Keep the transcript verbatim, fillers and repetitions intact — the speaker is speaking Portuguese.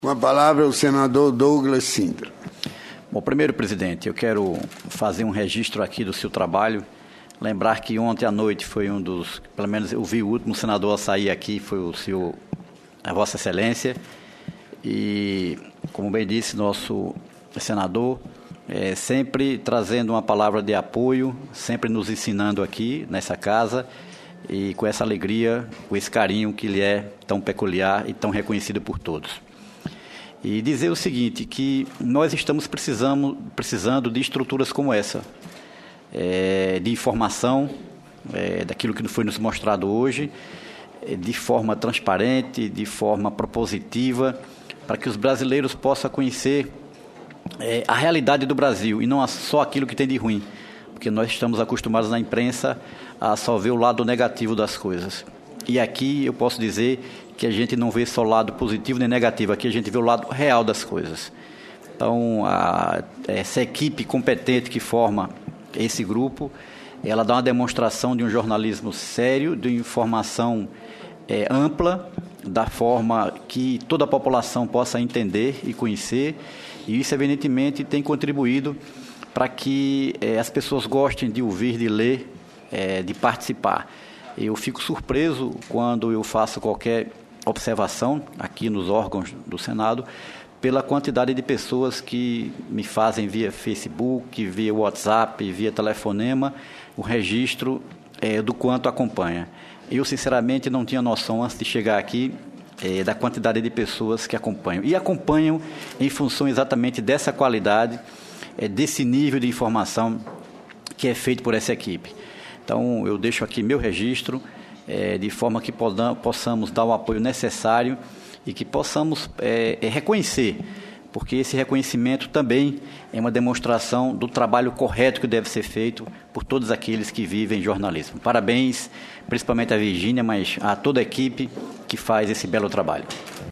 Com a palavra o senador Douglas Sintra. Bom, primeiro, presidente, eu quero fazer um registro aqui do seu trabalho. Lembrar que ontem à noite foi um dos, pelo menos eu vi o último senador a sair aqui, foi o senhor, a Vossa Excelência. E, como bem disse nosso senador, é, sempre trazendo uma palavra de apoio, sempre nos ensinando aqui nessa casa e com essa alegria, com esse carinho que lhe é tão peculiar e tão reconhecido por todos. E dizer o seguinte, que nós estamos precisando, precisando de estruturas como essa, é, de informação, é, daquilo que foi nos mostrado hoje, é, de forma transparente, de forma propositiva, para que os brasileiros possam conhecer é, a realidade do Brasil e não só aquilo que tem de ruim, porque nós estamos acostumados na imprensa a só ver o lado negativo das coisas. E aqui eu posso dizer que a gente não vê só o lado positivo nem negativo, aqui a gente vê o lado real das coisas. Então, a, essa equipe competente que forma esse grupo, ela dá uma demonstração de um jornalismo sério, de informação é, ampla, da forma que toda a população possa entender e conhecer, e isso, evidentemente, tem contribuído para que é, as pessoas gostem de ouvir, de ler, é, de participar. Eu fico surpreso quando eu faço qualquer observação aqui nos órgãos do Senado pela quantidade de pessoas que me fazem via Facebook, via WhatsApp, via telefonema, o registro é, do quanto acompanha. Eu, sinceramente, não tinha noção, antes de chegar aqui, é, da quantidade de pessoas que acompanham. E acompanham em função exatamente dessa qualidade, é, desse nível de informação que é feito por essa equipe. Então, eu deixo aqui meu registro, é, de forma que podam, possamos dar o apoio necessário e que possamos é, é, reconhecer, porque esse reconhecimento também é uma demonstração do trabalho correto que deve ser feito por todos aqueles que vivem jornalismo. Parabéns, principalmente a Virgínia, mas a toda a equipe que faz esse belo trabalho.